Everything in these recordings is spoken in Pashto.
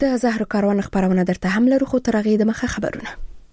د زهرو کاروان خبرونه درته هم لرو، خو تر هغې دمخه خبرونه.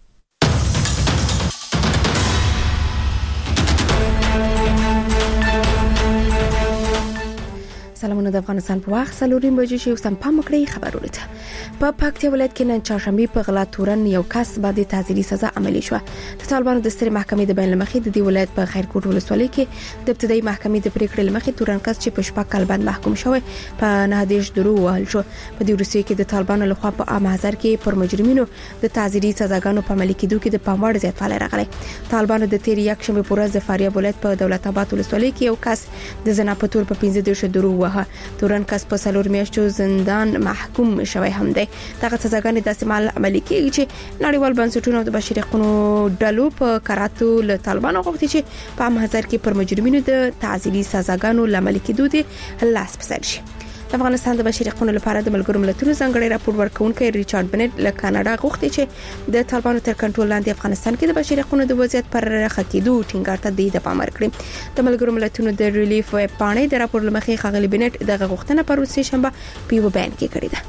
سلامونه د افغانستان په وخت 4 بجې شو. سم پام وکړئ خبرونه ته. په پکتیا ولایت کې نن چهارشنبه په غلا تورن یو کس باندې تعزیري سزا عملي شو. د طالبانو د سترې محکمې د بیان لمخې د دې ولایت په خیرکوټ ولسوالۍ کې د ابتدایي محکمې د پریکړې لمخې تورن کس چې په شپږ کال باندې محکوم شوی په 9 درو وهل شو. په دې وروستي کې د طالبانو لخوا په عام حاضر کې پر مجرمینو د تعزیري سزاګانو په عملي کېدو کې د پاموړ زیاتوالی راغلی. طالبانو د تیر یک شنبه پر ورځ د فاریاب ولایت په دولت آباد ولسوالۍ کې یو کس د زنا په تور په 15 درو تورن کس په 4 میاشتو زندان محکوم شوی هم دی. دغه سزاګانې د استعمال عملي کیږي چې نړیوال بنسټونو د بشري حقوقو ډلو په کراتو له طالبانو غوښتي چې په عام حاضر کې پر مجرمینو د تعزیري سزاګانو عملي کېدو دي لاس پسر شي. د افغانستان د بشري حقوقو لپاره د ملګرو ملتونو ځانګړي راپور ورکونکي ریچارډ بنټ له کاناډا غوښتي چې د طالبانو تر کنټرول لاندې افغانستان کې د بشري حقوقو د وضعیت پر رخه کېدو ټینګار ته د پام ورکړي. د ملګرو ملتونو د ریلیف ویب پاڼې د راپور لمخې خغلی بنټ دغه غوښتنه پر ورځ شنبه په یو بیان کې کړې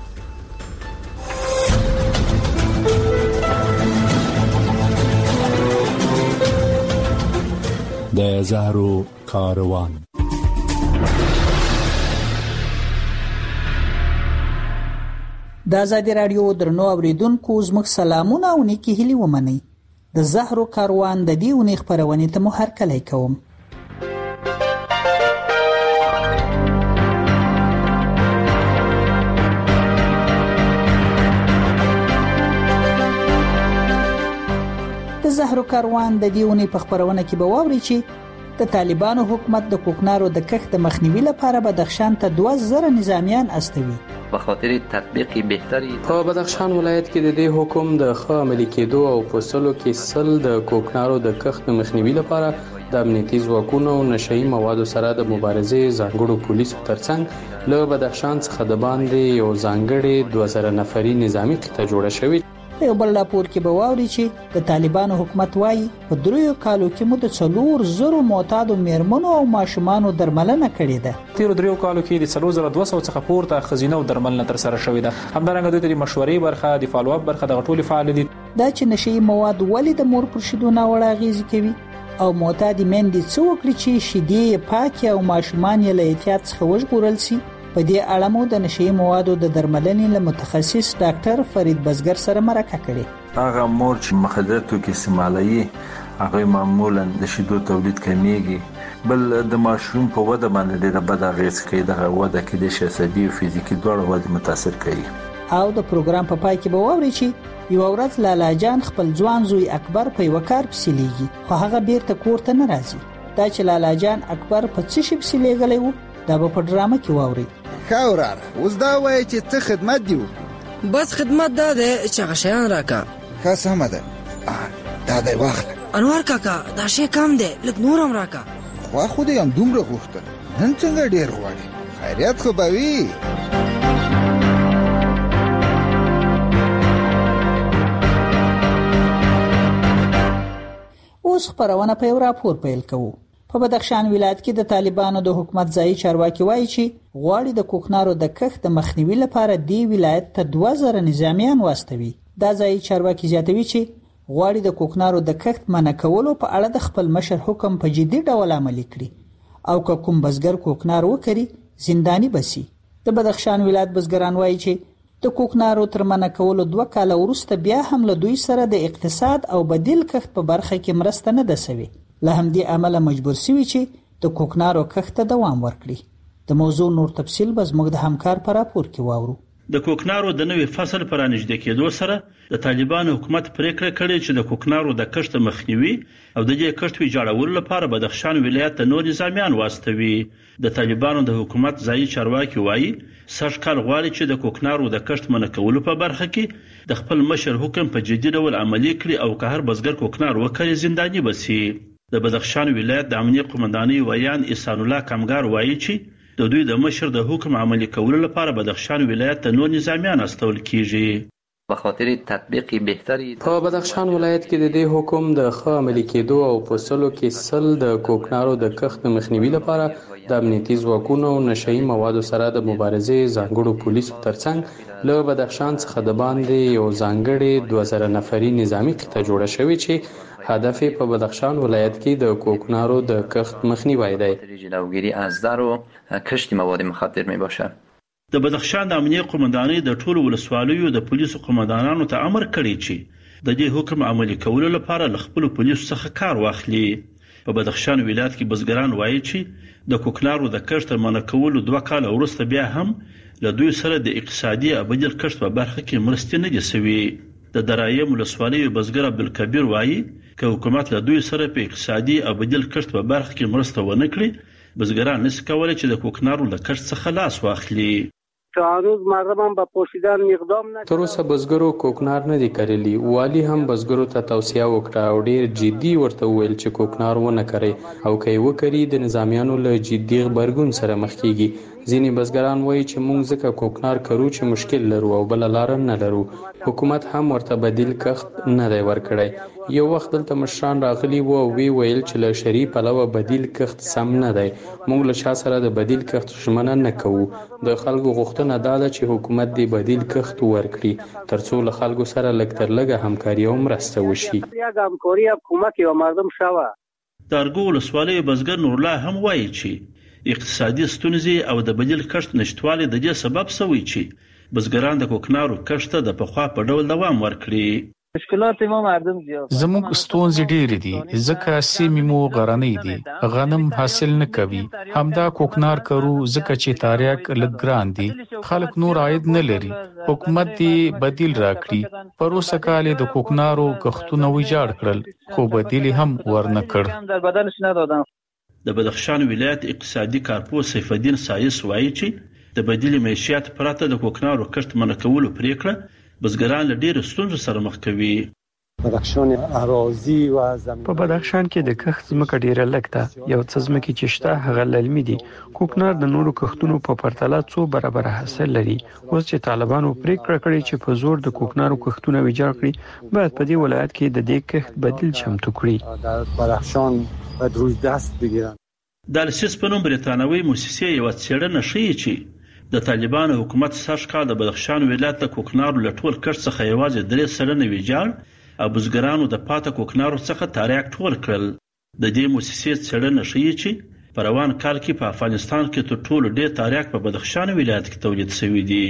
ده. د زهرو کاروان. د آزادي رادیو درنو اوریدونکو زموږ سلامونه او نیکی هیلې ومنئ. د زهرو کاروان د دې اونۍ خبرونې ته مو هرکلی کوم. د زهرو کاروان د دې اونۍ په خبرونه کې به واورئ چې د طالبانو حکومت د کوکنارو د کښت د مخنیوي لپاره بدخشان ته 2000 نظامیان استوي. به خاطر تطبیق بهتری په بدخشان ولایت کې د دې حکم د ښه عملي کېدو او په سلو کې سل د کوکنارو د کښت مخنیوي لپاره د امنیتي ځواکونو او نشئی موادو سره د مبارزې ځانګړو پولیسو ترڅنګ له بدخشان څخه د باندې یو ځانګړي 2000 نفري نظامی قطعه جوړه شوې. په یو بل راپور کې به واوري چې د طالبانو حکومت وايي په 3 کالو کې مو د 400 معتادو میرمنو او ماشومانو درملنه کړې ده. تیر 3 کالو کې د 4200 څخه پورته خزینه او درملنه تر سره شوې ده. همدارنګه دوی د مشورې برخه د فالو اپ برخه د ټولو فعال دي. دا چې نشئی مواد ولې د مور پر شیدو ناوړه اغیزه کوي او معتاد میندې څه وکړي چې شیدې پاکي او ماشومان یې له احتیاط څخه وژغورل شي. په دې اړه مو د نشئی موادو د درملنې له متخصص ډاکټر فرید بزګر سره مرکه کړې. هغه مور چې مخدراتو کې استعمالوي هغه معمولا د شیدو تولید کمیږي، بل د ماشوم په وده باندې ډېره بد اغیز کوي. دغه وده کې د عصبي او فزیکي دواړو وده متاثر کوي. او د پروګرام په پای کې به واورئ چې یو ورځ لالا جان خپل ځوان زوی اکبر په یو کار پسې لیږي، خو هغه بیرته کور ته نه راځي. دا چې لالا جان اکبر په څه شي پسې لیږلی و دا به په ډرامه کې واورئ. خاورار اوس دا وایي چې څه خدمت دیو؟ بس خدمت دا ده چې غشیان راکا. ښه سمه ده، دا دی واخله. انوار کاکا دا شی کم دی، لږ نور هم راکا. خو خو دې هم دومره غوښتل، نن څنګه ډېر غواړي؟ خیریت خو به وي. اوس خبرونه په یو راپور پیل کوو. په بدخشان ولایت کې د طالبانو د حکومت ځایي چارواکي وایي چې غواړي د کوکنارو د کښت د مخنیوي لپاره دی ولایت ته 2000 نظامیان واستوي. دا ځایي چارواکي زیاتوي چې غواړي د کوکنارو د کښت منع کولو په اړه د خپل مشر حکم په جدي ډول عملي کړي او که کوم بزګر کوکنار وکړي زنداني بسي. د بدخشان ولایت بزګران وایي چې د کوکنارو تر منع کولو 2 کال وروسته بیا هم له دوی سره د اقتصاد او بدیل کښت په برخه کې مرسته نه ده شوې. له همدې عمله مجبور شوي چې د کوکنارو کښت ته دوام ورکړي. د موضوع نور تفصیل به زموږ د همکار په راپور کې واورو. د کوکنارو د نوې فصل پر انځدې کېدو سره د طالبانو حکومت پریکړه کړې چې د کوکنارو د کښت مخنیوي او د دې کښت ویجاړولو لپاره بدخشان ولایت ته نور نظامیان واستوي. د طالبانو د حکومت ځایي چارواکي وایي سږ کال غواړي چې د کوکنارو د کښت منع کولو په برخه کې د خپل مشر حکم په جدي ډول عملي کړي او که هر بزګر کوکنار وکړي زنداني بسي. د بدخشان ولایت د امنیه قومندانۍ ویان احسان الله کمګار وایي چې د دوی د مشر د حکم عملي کولو لپاره بدخشان ولایت ته نور نظامیان استول کیږي. به خاطر تطبیق بهتری. په بدخشان ولایت کې د دې حکم د ښه عملي کېدو او په سلو کې سل د کوکنارو د کښت مخنیوي لپاره د امنیتي ځواکونو او نشهیي موادو سره د مبارزې ځانګړو پولیسو ترڅنګ له بدخشان څخه د باندې یو ځانګړی 2000 نفري نظامی قطعه جوړه شوې چې هدف په بدخشان ولایت کې د کوکنارو د کښت مخنیوی دی. جلوگیری از در و کشت مواد مخدر می باشد. د بدخشان د امنیه قومندانۍ د ټولو ولسوالیو د پولیسو قومندانانو ته امر کړی چې د دې حکم عملي کولو لپاره له خپل پولیسو څخه کار واخلي. په بدخشان ولایت کې بزګران وایي چې د کوکنارو د کښت منع کولو 2 کال وروسته بیا هم له دوی سره د اقتصادي ابدیل کښت په برخه کې مرستې نه دي سوي. د درایم ولسوالیو بزګر عبدالکبیر وایي که حکومت له دوی سره په اقتصادي ابدیل کښت په برخه کې مرسته ونه کړي بزګران نشي کولای چې د کوکنارو له کښت څخه لاس واخلي. هنوز مردم هم به پوشیدن اقدام نکردن. تر اوسه بزګرو کوکنار نه دي کرلی. والی هم بزګرو ته توصیه وکړه او ډیر جدي ورته ویل چې کوکنار ونه کړي او که یې وکړي د نظامیانو له جدي غبرګون سره مخ کیږي. ځینې بزګران وایي چې موږ ځکه کوکنار کرو چې مشکل لرو او بل لار نه لرو. حکومت هم ورته بدیل کښت نه دی ورکړی. یو وخت دلته مشران راغلي وو او ویل چې له شرعي پلوه بدیل کښت سم نه دی. موږ له چا سره د بدیل کښت ژمنه نه کوو. د خلکو غوښتنه دا ده چې حکومت دې بدیل کښت ورکړي ترڅو له خلکو سره لږ تر لږه همکاري او مرسته وشي. همکاري او کمک یو مردم شوه. د ارګو ولسوالۍ بزګر نورالله هم وایي چې اقتصادي ستونزې او د بدیل کښت نشټوالی د دې سبب شوی چې بزګران د کوکنارو کښت ته د پخوا په ډول دوام ورکړي. مشکلات ما مردم زیات. زموږ ستونزې ډېرې دي ځکه سیمې مو غرنۍ دي. غنم حاصل نه کوي. همدا کوکنار کرو ځکه چې تاریاک لږ ګران دي. خلک نور عاید نه لري. حکومت دې بدیل راکړي. پر اوسه کال د کوکنارو کښتونه ویجاړ کړل خو بدیل هم ورنه کړ. د بدخشان ولایت اقتصادي کارپوه سیف الدین سایس وایي چې د بدیل معیشت پرته د کوکنارو کښت منع کولو پریکړه بزګران له ډېرو ستونزو سره مخ کوي. په بدخشان کې د کښت ځمکه ډیره لږ ده. یو څه ځمکې چې شته هغه للمي دي. کوکنار د نورو کښتونو په پرتله څو برابر حاصل لري. اوس چې طالبانو پریکړه کړې چې په زور د کوکنارو کښتونه ویجاړ کړي باید په دې ولایت کې د دې کښت بدیل چمتو کړي. در بدخشان باید روی دست بگیرن. د السیس په نوم بریتانوي موسسې یو څېړنه ښیي چې د طالبانو حکومت سږ کال د بدخشان ولایت د کوکنارو له ټول کښت څخه یوازې 3% ویجاړ او بزګرانو د پاته کوکنارو څخه تاریاک ټول کړل. د دې موسسې څېړنه ښیي چې په روان کال کې په افغانستان کې تر ټولو ډېر تاریاک په بدخشان ولایت کې تولید شوی دی.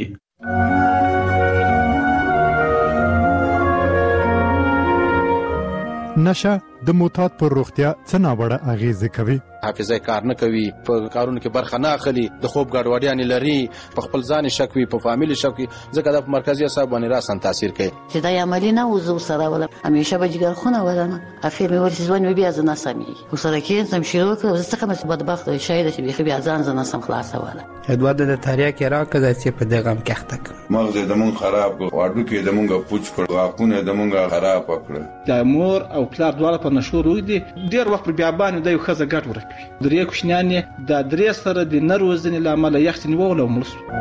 نشه د معتاد پر روغتیا څه ناوړه اغیزه کوي. حافظه کار نه کوي، په کارونو کې برخه نه اخلي، د خوب ګډوډیاں لري، په خپل ځان شک وي، په فامیل شک وي، ځکه د مرکزی اعصاب باندې راسن تاثیر کوي. چې دا عملی نه وزو سره ولا همیشه به جګر خونه ولنه افیر مې ورسې ځوان بیا ځنه سمي وسره کې سم شروع کړ زه څنګه بدبخت شاید چې بیا ځان ځنه سم خلاصه ولا ادواد د تاریخ راکړه چې په دغه کښته مغز د مون خراب واړو کې د مونږه پوچ کړ واکونه د مونږه خراب کړ. د مور او پلار دواړه په نشو روي دي ډیر وخت بیا باندې د یو خزه ګټ ورکوي. درې کوښنیانې د درې سره د نروزنې لامل یخت نیول او مرسو.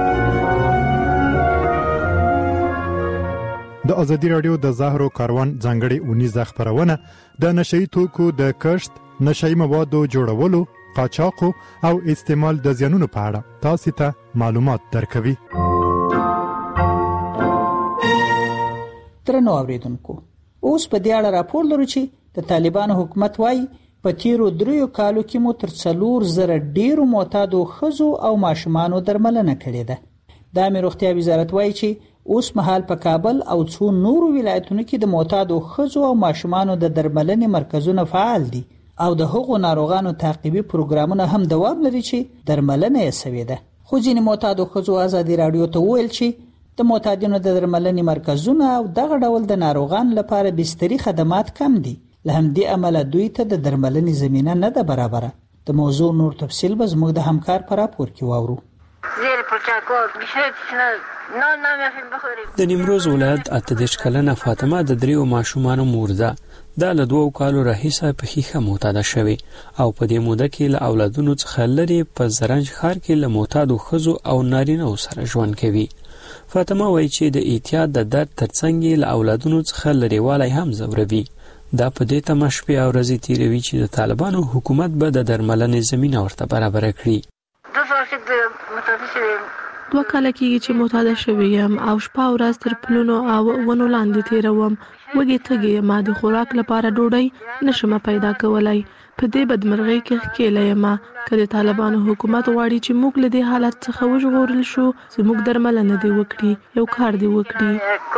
د ازادي رادیو د زهرو کاروان ځانګړي اونیزه خبرونه د نشئی توکو د کښت، نشئی موادو جوړولو، قاچاق او استعمال د زیانونو په اړه تاسو ته معلومات درکوي. درنو اوریدونکو، اوس په دې اړه راپور لرو چې د طالبانو حکومت وايي په تیرو 3 کالو کې مو تر 4,000 ډیرو معتادو ښځو او ماشومانو درملنه کړې ده. د امنیت روغتیا وزارت وايي چې اوس مهال په کابل او څو نورو ولایتونو کې د معتادو ښځو او ماشومانو د درملنې مرکزونه فعال دي او د هغو ناروغانو تعقیبي پروګرامونه هم دوام لري چې درملنه یې سوې ده. خو ځینې معتادو ښځو ازادي رادیو ته وویل چې د معتادینو د درملنې مرکزونه او دغه ډول د ناروغانو لپاره بستري خدمات کم دي. له همدې امله دوی ته د درملنې زمینه نه ده برابره. د موضوع نور تفصیل به زموږ د همکار په راپور کې واورو. د نیمروز ولایت 38 کلنه فاطمه د 3 ماشومانو مور ده. دا له 2 کالو راهیسه په خیخه معتاده شوی او په دې موده کې له اولادونو څخه لري په زرنج ښار کې له معتادو ښځو او نارینه‌و سره ژوند کوي. فاطمه وایي چې د اعتیاد د درد ترڅنګ له اولادونو څخه لرېوالی هم ځوروي. دا په دې تمه شپې او ورځې تیروي چې د طالبانو حکومت به د درملنې زمینه ورته برابره کړي. 2 کاله کېږي چې معتاده شوې یم او شپه ورځ تر پلونو او ونو لاندې تیروم. وږې تږې یم، د خوراک لپاره ډوډۍ نشم پیدا کولی. په دې بدمرغۍ کې ښکېله یم. که د طالبانو حکومت غواړي چې موږ له دې حالت څخه وژغورل شو، زموږ درملنه دې وکړي، یو کار دې وکړي.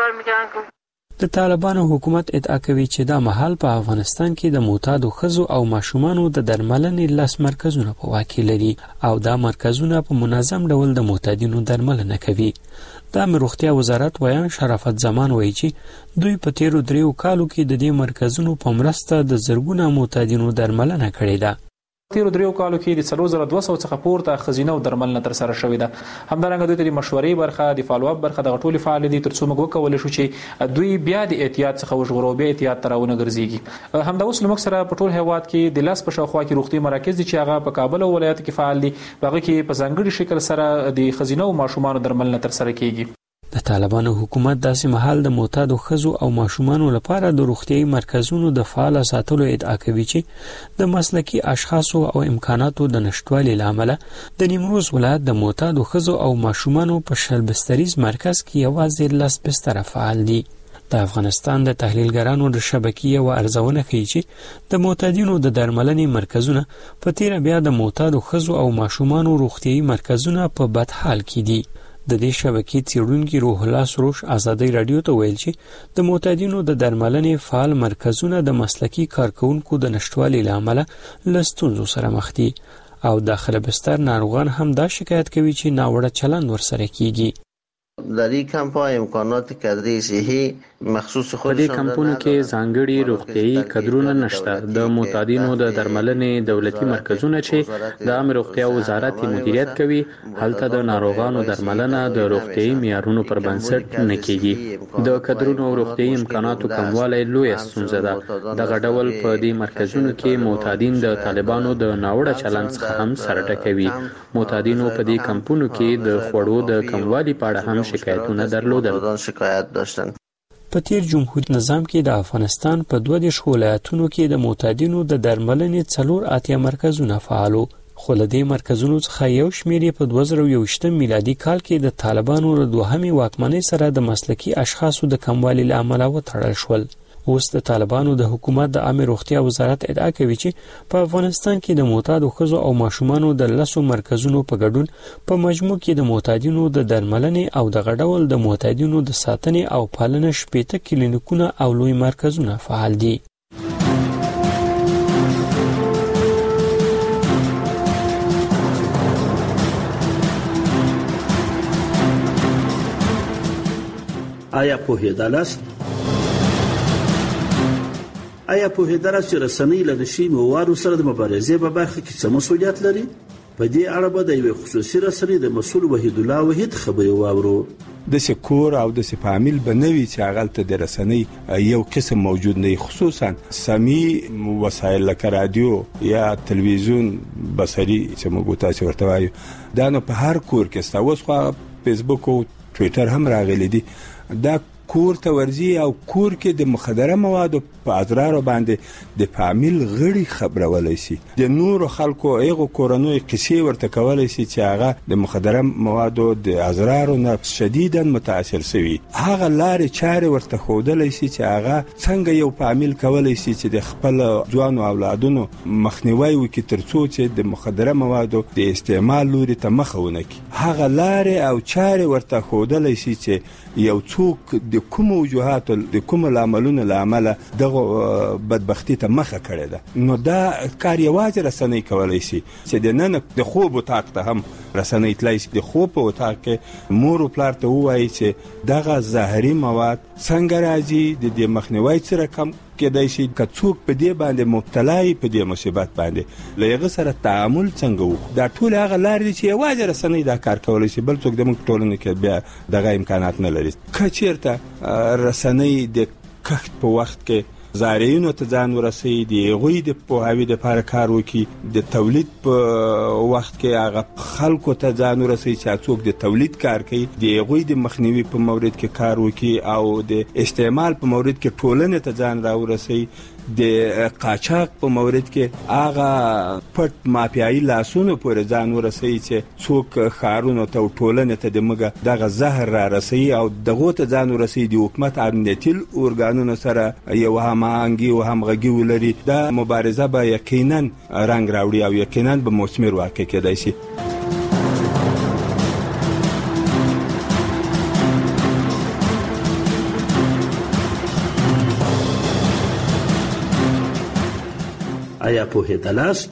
د طالبانو حکومت ادعا کوي چې دا مهال په افغانستان کې د معتادو ښځو او ماشومانو د درملنې 10 مرکزونه په واک کې لري او دا مرکزونه په منظم ډول د معتادینو درملنه کوي. د روغتیا وزارت ویان شرافت زمان وایي چې دوی په تیرو 3 کالو کې د دې مرکزونو په مرسته د زرګونو معتادینو درملنه کړې ده. تیرو 3 کالو کې د 4200 څخه پورته خزینه او درملنه تر سره شوې ده. همدارنګه دوی ته د مشورې برخه، د فالو اپ برخه د غټولې فعال دي ترڅو موږ وکولای شو چې دوی بیا د احتیاط څخه وژغورو، بیا احتیاط تراونه ګرځيږي. همدا اوس موږ سره په ټول هیواد کې د لاس په شاوخوا کې روغتي مراکز دي چې هغه په کابل او ولایت کې فعال دي. هغه کې په ځانګړي شکل سره د خزینه او ماشومان درملنه تر سره کیږي. د طالبانو حکومت داسې مهال د معتادو ښځو او ماشومانو لپاره د روغتيایي مرکزونو د فعال ساتلو ادعا کوي چې د مسلکي اشخاصو او امکاناتو د نشټوالي لامل د نیمروز ولایت د معتادو ښځو او ماشومانو په شلبستریز مرکز کې یوازې 10 بستر فعال دي. د افغانستان د تحلیلګرانو د شبکې او ارزونه کوي چې د معتادینو د درملنې مرکزونه په تیر بیا د معتادو ښځو او ماشومانو روغتيایي مرکزونه په بد حال کې دي. د دې شبکې څېړونکي روح الله سروش ازادي رادیو ته ویل چې د معتادینو د درملنې فعال مرکزونه د مسلکي کارکونکو د نشټوالي لامل له ستونزو سره مخ دي او داخله بستر ناروغان هم دا شکایت کوي چې ناوړه چلند ورسره کیږي. در این کمپ‌ها امکانات کادری صحی مخصوص خود په دې کمپونو کې ځانګړي روغتيایي کادرونه نشته. د معتادینو د درملنې دولتي مرکزونه چې د عامه روغتیا وزارت مدیریت کوي، هلته د ناروغانو درملنه د روغتيایي معیارونو پر بنسټ نه کیږي. د کادرونو او روغتيایي امکاناتو کموالی لوی ستونزه ده. دغه ډول په دې مرکزونو کې معتادین د طالبانو د ناوړه چلند څخه هم سر ټکوي. معتادینو په دې کمپونو کې د خوړو د کموالي په اړه هم شکایتونه درلودل. په تیر جمهوریت نظام کې د افغانستان په 22 ولایتونو کې د معتادینو د درملنې 4 مرکزونه فعالو، خو له دې مرکزونو څخه یو شمېر په 2021 میلادي کال کې د طالبانو له دوهمې واکمنۍ سره د مسلکي اشخاصو د کموالي له امله وتړل شول. اوس د طالبانو د حکومت د عامه روغتیا وزارت ادعا کوي چې په افغانستان کې د معتادو ښځو او ماشومانو د 10 مرکزونو په ګډون په مجموع کې د معتادینو د درملنې او د غډول د معتادینو د ساتنې او پالنې 18 کلینیکونه او لوی مرکزونه فعال دي. آیا پوهیدلاست؟ آیا پوهیدلاست چې رسنۍ له نشي موادو سره د مبارزې په برخه کې څه مسؤلیت لري؟ په دې اړه به د یوې خصوصي رسنۍ د مسؤل وحید الله وحید خبرې واورو. د سکور او د فامیل بنوي چې هغه د رسنۍ یو قسم موجود نه، خصوصا سمي وسایل لکه رادیو یا تلویزیون بصري چې موږ تاسو ورته وایو، دا نو په هر کور کې ستاسو خو فیسبوک او ټوئیټر هم راغلي دي. دا کور ته ورځي او کور کې د مخدره موادو په اضرار باندې د فامیل غړي خبرولای شي، د نور خلکو ایغو کورنوي قصې ورته کولای شي چې هغه د مخدره موادو د اضرار نه شدیداً متاثر شوی. هغه لارې چارې ورته خودلای شي چې هغه څنګه یو فامیل کولای شي چې د خپل ځوان اولادونو مخنیوي وکړي ترڅو چې د مخدره موادو د استعمال لوري ته مخه ونه کړي. هغه لارې او چارې ورته خودلای شي چې یو څوک د کوم وجوهات د کوم عاملونو لامل دغه بدبختی ته مخه کړې ده، نو دا کار یوازې رسنۍ کولای شي چې د نن د خوب وطاق ته هم رسنۍ تلای شي. د خوب وطاق کې مور او پلار ته وایي چې دغه زهري مواد څنګه راځي، د دې مخنیوي سره کم کېدای شي که څوک په دې باندې مبتلا وي، په دې مصیبت باندې له هغه سره تعامل څنګه وکړو. دا ټول هغه لارې دي چې یوازې رسنۍ دا کار کولی شي، بل څوک د موږ ټولنه کې بیا دغه امکانات نه لري. که چېرته رسنۍ د کښت په وخت کې زارعینو ته ځان ورسي، د هغوی د پوهاوي لپاره کار وکړي، د تولید په وخت کې هغه خلکو ته ځان ورسي چې څوک د تولید کار کوي، د هغوی د مخنیوي په مورد کې کار وکړي او د استعمال په مورد کې ټولنې ته ځان راورسي، د قاچاق په مورد کې هغه پټ مافیایي لاسونو پورې ځان ورسي چې څوک ښارونو ته او ټولنې ته د مګه دغه زهر را رسي او دغه ته ځان ورسي د حکومت امنیتي ارګانونو سره یو هماهنګي او همغږي ولري. دا مبارزه به یقینا رنګ راوړي او یقینا به مثمر واقع کېدای شي. آیا پوهېدلاست؟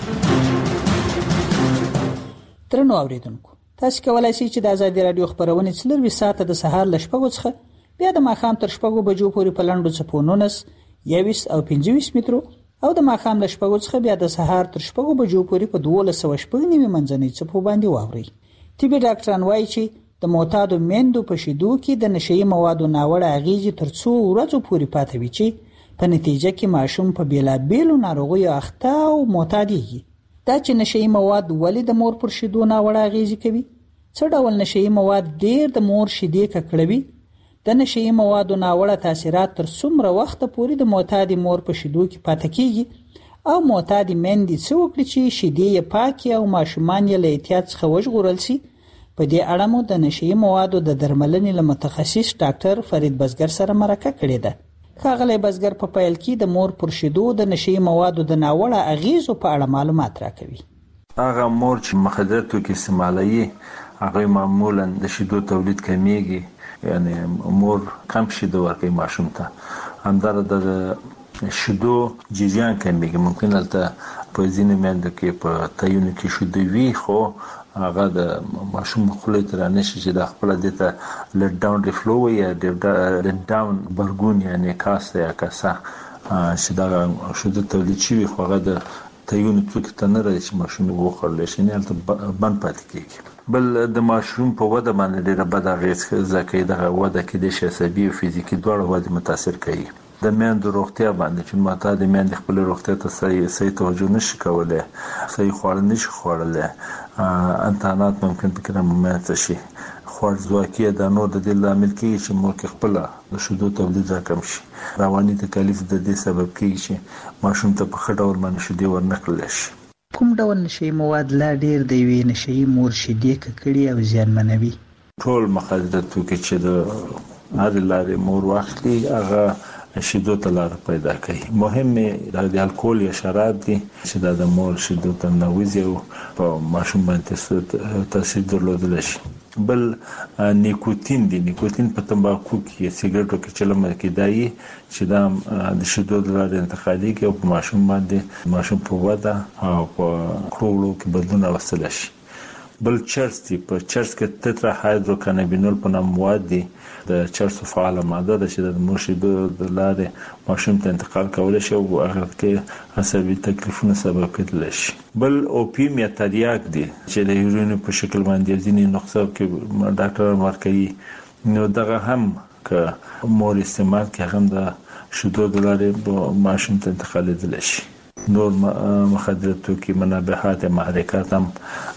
درنو اوریدونکو، تاسو کولای شئ چې د آزادي رادیو خبرونه 24 ساعته د سهار ل 6 څخه بیا د ماښام تر 6 بجو پورې په لنډو څپو 19 21 او 25 مترو او د ماښام ل 6 څخه بیا د سهار تر 6 بجو پورې په 1290 منځنۍ څپو باندې واوري. طبي ډاکټران وایي چې د معتادو میندو په شیدو کې د نشئی موادو ناوړه اغیزې تر څو ورځې پورې پاتې وي چې په نتیجه کې ماشوم په بیلابیلو ناروغیو اخته او معتادېږي. دا چې نشئی مواد ولې د مور پر شیدو ناوړه اغیزې کوي؟ څه ډول نشئی مواد ډیر د مور شیدې ککړوي؟ د نشئی موادو ناوړه تاثیرات تر څومره وخت پورې د معتادې مور په شیدو کې پاتې کیږي او معتادې میندې څه وکړي چې شیدې یې پاکې او ماشومان یې له احتیاط څخه وژغورل شي؟ په دې اړه مو د نشئی موادو د درملنې له متخصص ډاکټر فرید بزګر سره مرکه کړې ده. ښاغلی بزګر په پیل کې د مور پر شیدو د نشئی موادو د ناوړه اغیزو په اړه معلومات راکوي. هغه مور چې مخدر توکي استعمالوي هغه معمولا د شیدو تولید کمیږي، یعنی مور کم شیدو ورکوي ماشوم ته، همدارنګه د شیدو جریان کمیږي. ممکن هلته په ځینو میندو کې په تایونو کې شیدو وي خو هغه د ماشوم خولې ته رانشي چې د خپل دته لټ ډاون ریفلو یا لټ ډاون برګون یعنی کاسه یا کاسه چې دا شیدو تولید شي خو هغه د تایونو توکي ته نه راځي چې ماشوم وخورل شي، نه هلته بند پاتې کیږي. بل د ماشوم په وده باندې ډېره بد اغېز ځکه دغه وده کې د عصبي او فزیکي دواړه وده متاثر کوي. د میندو روغتیا باندې چې معتاد میندې خپل روغتیا ته صحیح توجه نشي کولای، صحیح خواړه نشي خوړلی، انتانات ممکن پکې رامنځته شي، خوارځواکي د نور د دې لامل کېږي چې مور کې خپله د شیدو تولید راکم شي. رواني تکالیف د دې سبب کېږي چې ماشوم ته په ښه ډول باندې شیدې ورنکړلی شي. کوم ډول نشئی مواد لا ډیر د یوې نشئی مور شیدې ککړي او زیانمنوي؟ ټول مخدر توکي چې د هرې لارې مور واخلي هغه شیدو ته لار پیدا کوي. مهمه د الکول یا شراب دي چې د مور شیدو ته نوځي او په ماشوم باندې تاثیر درلودل شي. بل نیکوتین دی، نیکوتین په تمباکو کې سیګریټو کې چلم کې دایي چې دا د شیدو د لارې انتقالي کې او په ماشوم باندې ماشوم په وده او په کړولو کې بدلون راوستل شي. بل چرس دی، په چرس کې تترا هایدروکانابینول په نوم مواد دي، د چرسو فعاله ماده ده چې د مور شیدو د لارې ماشوم ته انتقال کولی شي او هغه کې عصبي تکلیفونه سبب کېدلی شي. بل اوپیم یا تریاک دی چې د یورین په شکل باندې ځینې نسخو کې ډاکټران ورکوي، نو دغه هم که مور استعمال کې هم د شیدو د لارې ماشوم ته انتقالېدلی شي. نور مخدر توکي منبهات محرکات هم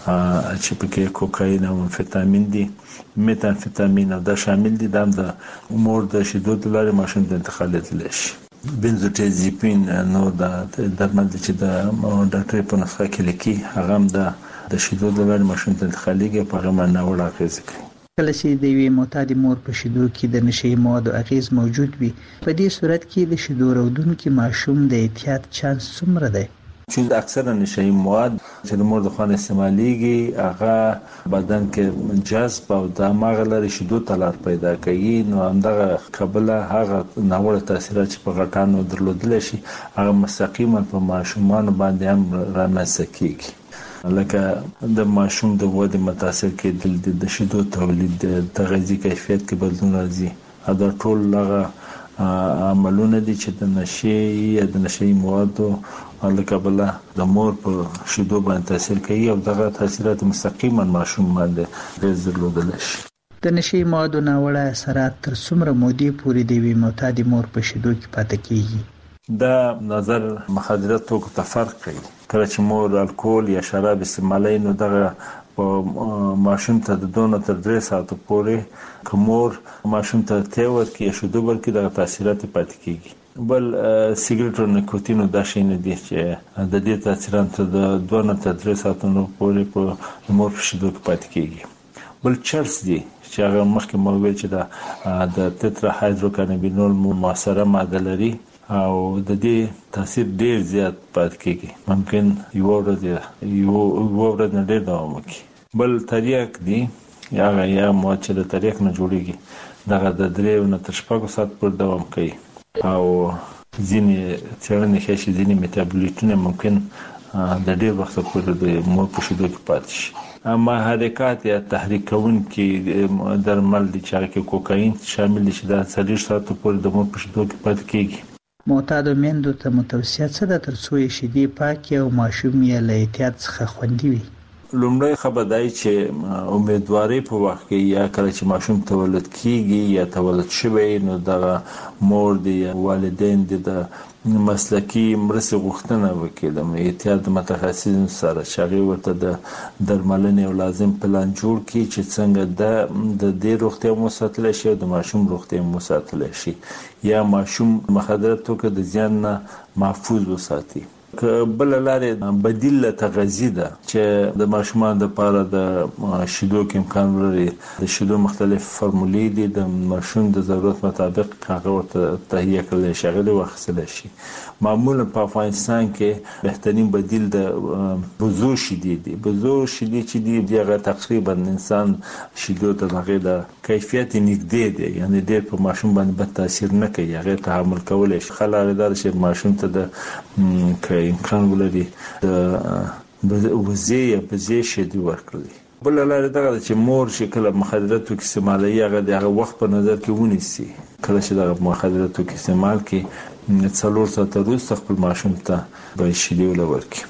چې پکې کوکاین او امفیتامین دي، میتامفیتامین او دا شامل دي، دا هم د مور د شیدو د لارې ماشوم ته انتقالېدلی شي. بنزوډیازپین نور د درمل چې د ډاکټر په نسخه کې لیکي هغه هم د شیدو د لارې ماشوم ته انتقالېږي، په هغه باندې ناوړه اغېزې کوي. کله چې د یوې معتادې مور په شیدو کې د نشئی موادو اغیز موجود وي، په دې صورت کې د شیدو راوړونکي ماشوم د احتیاط چانس څومره دی؟ چې اکثره نشئی مواد چې د مور د خوا استعمالېږي هغه بدن کې جذب او د هماغه لارې شیدو ته لار پیدا کوي، نو همدغه کبله هغه ناوړه تاثیرات چې په غټانو درلودلی شي هغه مستقیما په ماشومانو باندې هم رامنځته کېږي. لکه د ماشوم د ودې متاثر کېدل، د شیدو تولید، د غذایي کیفیت کې بدلون راځي، دا ټول هغه عملونه دي چې د نشي یا د نشئی موادو لکه بله د مور په شیدو باندې تاثیر کوي او دغه تاثیرات مستقیما ماشوم باندې اغېز درلودلی شي. د نشي موادو ناوړه اثرات تر څومره مودې پورې د یوې معتادې مور په شیدو کې پاتې کیږي؟ دا نظر مخدره توکو ته فرق کوي. کله چې مور الکول یا شراب استعمالوي نو دغه ماشوم ته د 2 تر 3 ساعتو پورې کومور ماشوم ته تیور کې شیدو ورکې دغه تاثیرات پاتې کیږي. بل سیګریټ او نیکوتین د شین دي چې د دې تاثیرات د 2 تر 3 ساعتو پورې په مور په شیدو کې پاتې کیږي. بل چرس دي چې هغه مخکې مو ویل چې د تترا هایدروکانابینول موثره ماده لري او د دې تاثیر ډیر زیات پاتې کیږي. ممکن یو ورځ نه ډیر دوام وکړي. بل تریاک دي یا مو چې د تریاک نه جوړیږي دغه د 3 تر 6 ساعت پر دوام کوي او ځینې څېړنې ښیي چې ځینې میټابولیټونه ممکن د ډیر وخت پورې د مور په شیدو کې پاتې شي. اما حرکات یا تحریک کوونکي درمل دي چې هغه کوکاین شامل دي چې د 40 ساعتو پورې د مور په شیدو کې پاتې کیږي. معتادو میندو ته متوصیه څه ده تر څو یې شیدې پاکې او ماشوم یې له احتیاط څخه خوندي وي؟ لومړی خبر دی چې امیدواري په وخت کې یا کله چې ماشوم تولد کیږي یا تولد شوی نو د مور دی والدین دی د مسلکی مرسته غوښتنه وکړي د احتیاط متخصصین سره چې ورته د درملنې او لازم پلان جوړ کړي چې څنګه د دې روغتیا مو ساتل شي او د ماشوم روغتیا مو ساتل شي یا ماشوم مخدره توکو د زیان نه محفوظ وساتي. بل لارې بدیل تغذیه ده چې د ماشومان لپاره د شیدو کې امکان لري. د شیدو مختلف فرمولې دي د ماشوم د ضرورت مطابق هغه ورته تهیه کړل شي غوړي واخیستل شي. معمولا په افغانستان کې بهترین بدیل د بزو شیدې دي. بزو شیدې چې دي هغه تقریبا انسان شیدو ته هغه د کیفیت نږدې دي یعنی ډېر په ماشوم باندې بد تاثیر نه کوي هغه تحمل کولای شي. خلک دا چې ماشوم ته د امکان ولري د وزې یا بزې شیدې ورکړي. بل لاره دا چې مور چې کله مخدره توکي استعمالوي هغه وخت په نظر کې ونیسي. کله چې د مخدره توکي استعمال کې 4 ساعته وروسته خپل ماشوم ته به شیدې ورکړي.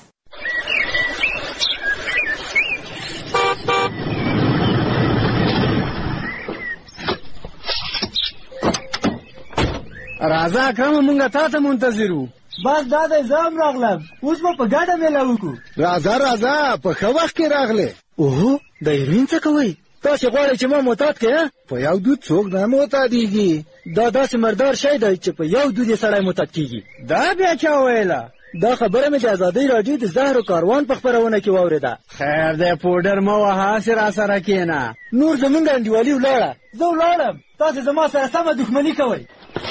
راځه اکرم مونږه تاسو منتظرو. بس دا د زام راغلم اوس په ګډه مېله وکړو. راځه په خو وخت کې راغله. اوه د هیروین څه کوي؟ تاسو غواړئ چې ما معتاد کړئ؟ په یو دود څوک نه معتادیږي. دا داسې مردار شی دی چې په یو دود یې سړی معتاد کیږي. دا بیا چا ویله؟ دا خبره مې د ازادۍ راډیو د زهرو کاروان په خپرونه کې واورېده. خیر دی پوډر مه وهه هسې راسره کښېنه. نور زمونږ انډیوالي ولاړه. زه ولاړم تاسو زما سره سمه دښمني کوئ.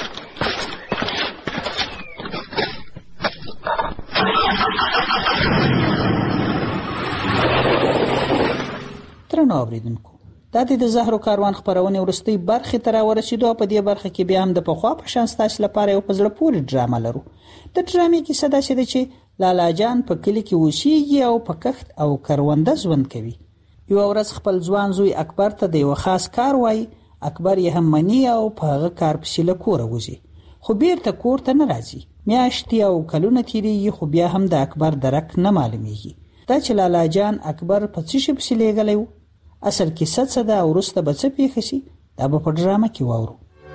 درنو اوریدونکو دا د زهرو کاروان خبرونه ورستي برخه تر ورسېدو. په دې برخه کې بیا هم د پخوا په شان ستاسو لپاره یو پزړه پوری ډرامه لرو. د ډرامې کې صدا شته چې لالا جان په کلی کې اوسېږي او په کښت او کرونده ژوند کوي. یو ورځ خپل ځوان زوی اکبر ته د یو خاص کار وای. اکبر یې هم مني او په هغه کار پسې له کوره وځي خو بیرته کور ته نه راځي. میاشتې او کلونه تیریږي خو بیا هم د اکبر درک نه معلومیږي. دا چې لالا جان اکبر په څه شي پسې لېږلی و اصل کیسه څه ده او وروسته به څه پیښ شي دا به په ډرامه کې واورو.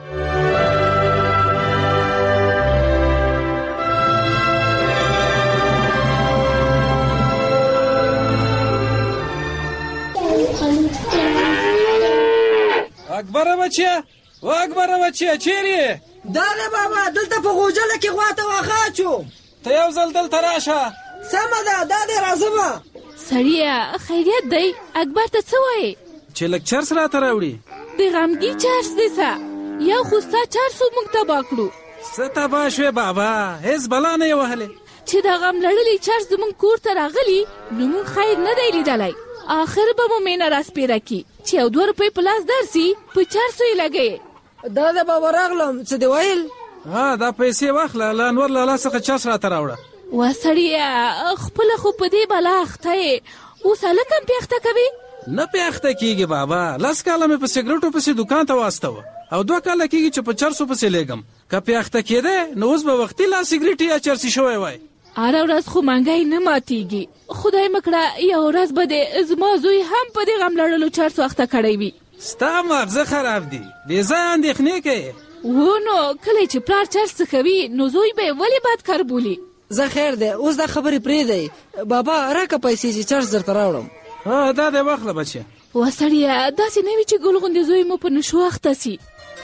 اکبر بچیا چیرې؟ داله بابا دلته په غوجله کې غواته واخاچو. ته یو ځل دلته راشه. سمه ده دا دې راځم. سړیه خیریت دی اکبر ته څه وایي؟ چې لږ چرس راته راوړي. د غمګي چرس دی څه یو خو ستا چرسو موږ تباه کړو. څه تباه شوې بابا هېڅ بلا نه یې وهلې. چې د غم لړلي چرس زموږ کور ته راغلي نو موږ خیر نه دی لیدلی. آخر به مو مینه راسپېره کړي چې یو 2 روپۍ په لاس درسي په چرسو یې لګوي. دا د بابا راغلم څه دی ویل؟ دا پیسې واخله له انور لالا څخه چرس راته راوړه. وا سړیه خپله خو په دې بلا اخته یې اوس هلک هم پیاخته کوي؟ نه پیاخته کېږي بابا. 10 کاله مې په سګرټو پسې دکان ته واستوه او 2 کاله کېږي چې په چرسو پسې لېږم. که پیاخته کېده نو اوس به وختي لا سګرټ یا چرسي شوی وای. هره ورځ خو مهنګۍ نه ماتېږي. خدای مکړه یو ورځ به د زما زوی هم په دې غم لړلو چرسو اخته کړی وي. ستا مغزه خراب دی بې ځایه اندېښنې کوې نو کله چې پلار چرس څښوي نو زوی به یې ولې بد کار بولي زه خیر دی اوس دا خبرې پرېږدئ بابا راکه پیسې چې چرس درته راوړم دا دی واخله بچیه وسړیه داسې نه وي چې ګل غوندې زوی مو په نشو اخته سي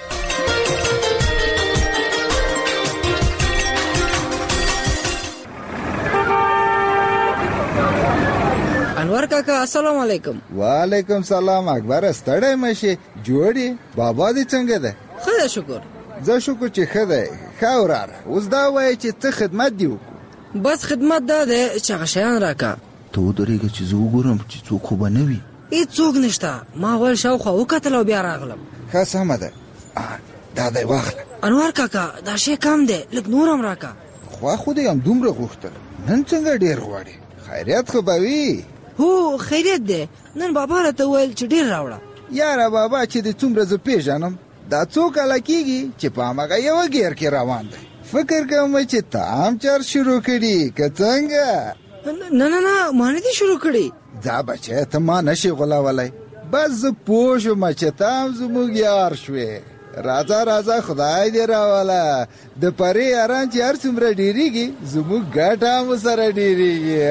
انور کاکا السلام علیکم. وعلیکم سلام اکبر ستړی مشي جوړي بابا دې څنګه ده؟ ښه ده شکر. زه شکر چې ښه دی. ښه وراره اوس دا وایي چې څه خدمت دې وکړو؟ بس خدمت دا دی چې هغه شیان راکړه. ته ودرېږه چې زه وګورم چې څوک خو به نه وي. هېڅوک نشته. ما ویل شاوخوا وکتل او بیا راغلم. ښه سمه ده دا دی واخله. انور کاکا دا شی کم دی لږ نور هم راکړه. خوا خو دې هم دومره غوښتل نن څنګه ډېر غواړې؟ خیریت خو به وي؟ هو خیریت دی. نن بابا راته وویل چې ډېر راوړه. یاره بابا چې دې څومره زه پیژنم دا څو کاله کېږي چې په هماغه یوه ګیر کې روان دی. فکر کوم چې ته هم چرس شروع کړي که څنګه؟ نه نه نه ما نه دي شروع کړي. ځه بچی ته ما نشي غولولی. بس زه پوه شوم چې ته هم زموږ یار شوې. راځه راځه خدای دې راوله. د پرې یاران چې هر څومره ډېرېږي زموږ ګټه هم سره ډېرېږي.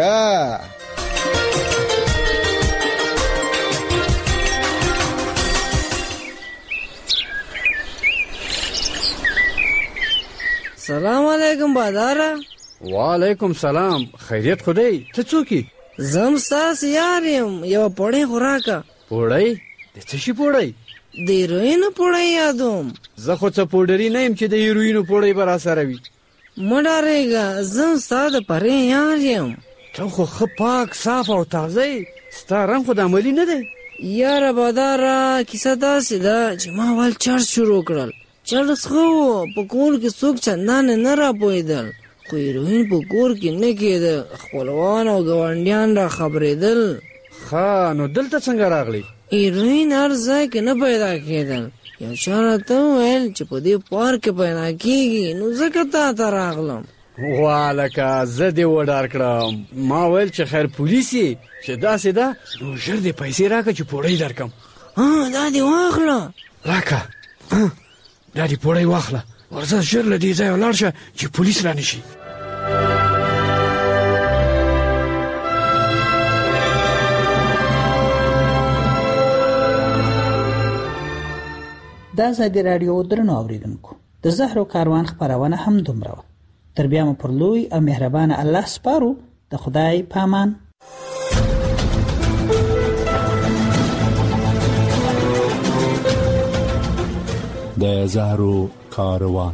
سلام علیکم باداره. وعلیکم سلام خیریت خو دی ته څوک یې؟ زه هم ستاسې یار یم. یوه پوړۍ خو راکړه. پوړۍ د څه شي پوړۍ؟ د هیروینو پوړۍ یادوم. زه خو څه پوډري نه یم چې د هیروینو پوړۍ به راسره وي. مه ډارېږه زه هم ستا د پرې یار یم. ته خو ښه پاک صاف او تازه یې. ستا رنګ خو د عملي نه دی. یاره باداره کیسه داسې ده چې ما اول چرس شروع کړل. چرس ښه و په کور کې څوک چندانې نه راپوهېدل خو هیروین په کور کې نه کېده. خپلوان او ګاونډیان را خبرېدل. ښه نو دلته څنګه راغلی؟ هیروین هر ځای کې نه پیدا کېدل. یو چا راته وویل چې په دې پارک کې پیدا کېږي نو ځکه تا ته راغلم. والکه زه دې وډار کړم. ما ویل چې خیر پولیس یې چې داسې ده نو ژر دې پیسې راکړه چې پوړۍ درکړم. دا دې واخله. راکړه دا دې پوړۍ واخله. ورځه ژر له دې ځایه ولاړ شه چې پولیس را نشي. د ازادي راډیو درنو اوریدونکو د زهرو کاروان خپرونه هم دومره وه. تر بیا مو پر لوی او مهربانه الله سپارو. د خدای پامان. د زهرو کاروان.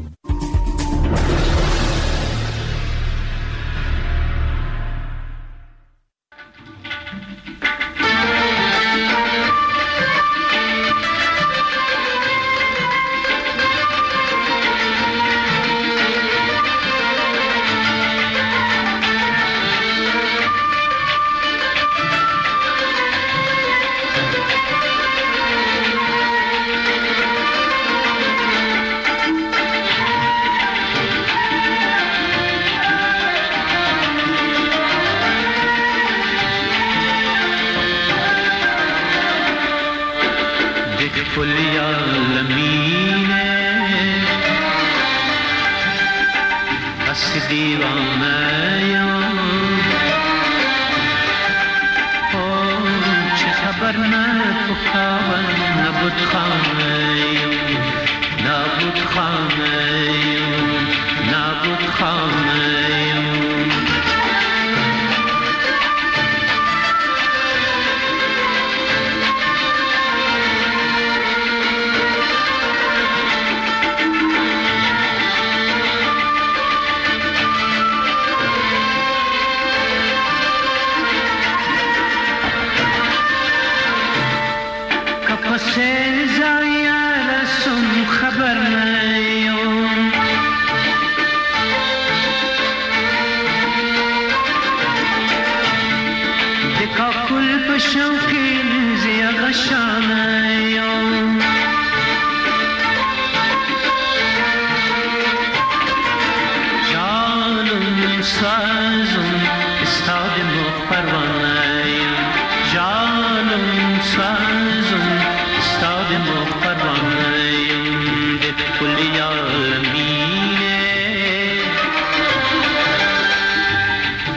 خبر نیوم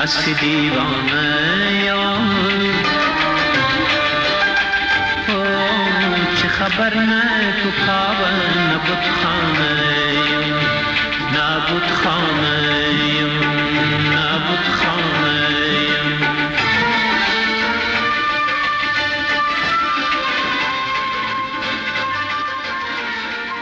هستی دیوانه یار چه خبر نه تو خواب نبود